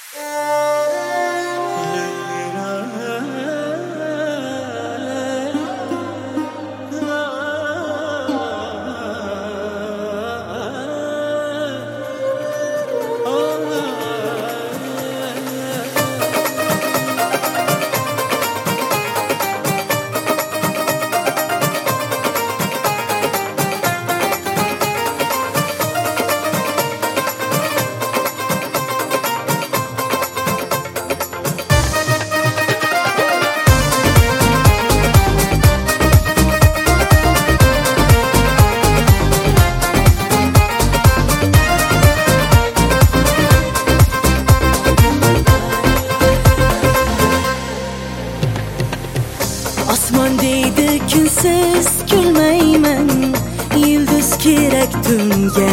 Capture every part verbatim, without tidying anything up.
Osmon deydi kunsiz kulmayman, yulduz kerak tunga.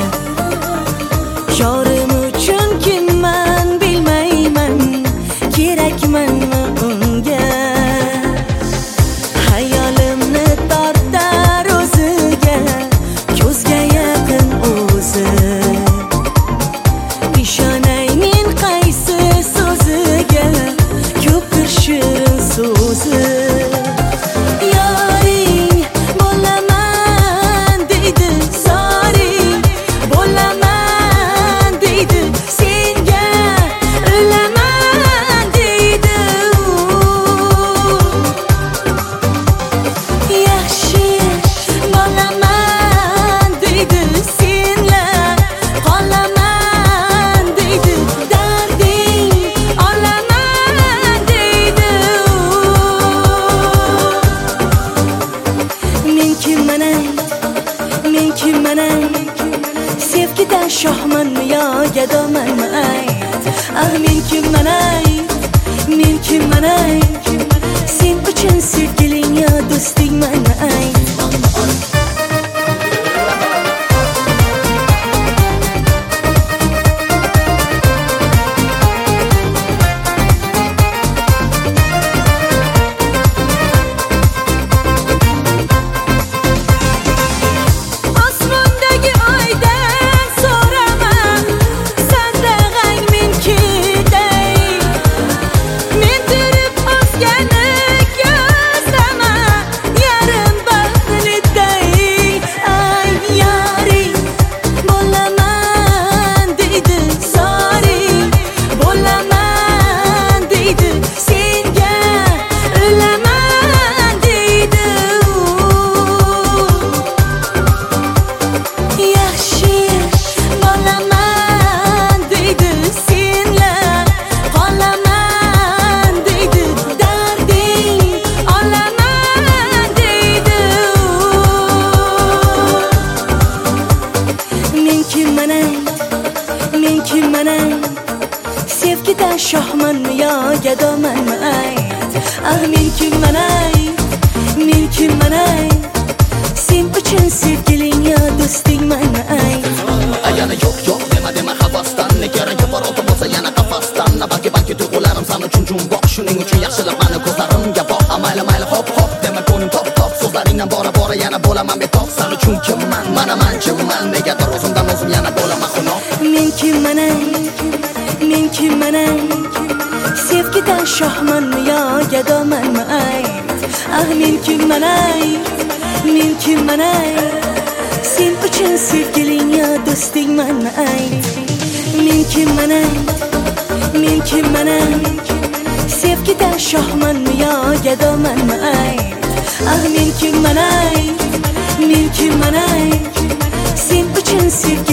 Yorim uchun kimman bilmayman, kerakmanmi unga. Hayolimni tortar o'ziga, ko'zga yaqin o'zi. Ishonay men qaysi so'ziga, ko'pdir shirin so'zi. Sevgidan shohmanmi yo gadomanmi ayt? Ah men kimman ayt, men kimman ayt? Sen uchun sevgiling yo do'stingmanmi ayt? Sevgidan shohmanmi yo gadomanmi ayt? Ah men kimman ayt, men kimman ayt? Sen uchun sevgiling yo do'stingmanmi ayt? Yana yo'q yo'q dema dema havasdan, negarangi bor olti bo'lsa yana qafasdan. Balki balki tuyg'ularim san uchun jumboq, shuning uchun yaxshilab mani ko'zlarimga boq. Mayli mayli hop hop dema ko'nglim top top, so'zlaringdan bora bora yana bo'laman betob. San uchun kimman, mana man kimman, negadir o'zimdan o'zim yana bo'laman xunob. Men kimman ayt, men kimman ayt? Sevgidan shohmanmi yo gadomanmi ayt? Ah men kimman ayt, men kimman ayt? Sen uchun sevgiling yo do'stingmanmi ayt? Men kimman ayt, men kimman ayt? Sevgidan shohmanmi yo gadomanmi ayt? Ah men kimman ayt, men kimman ayt? Sen uchun sevgiling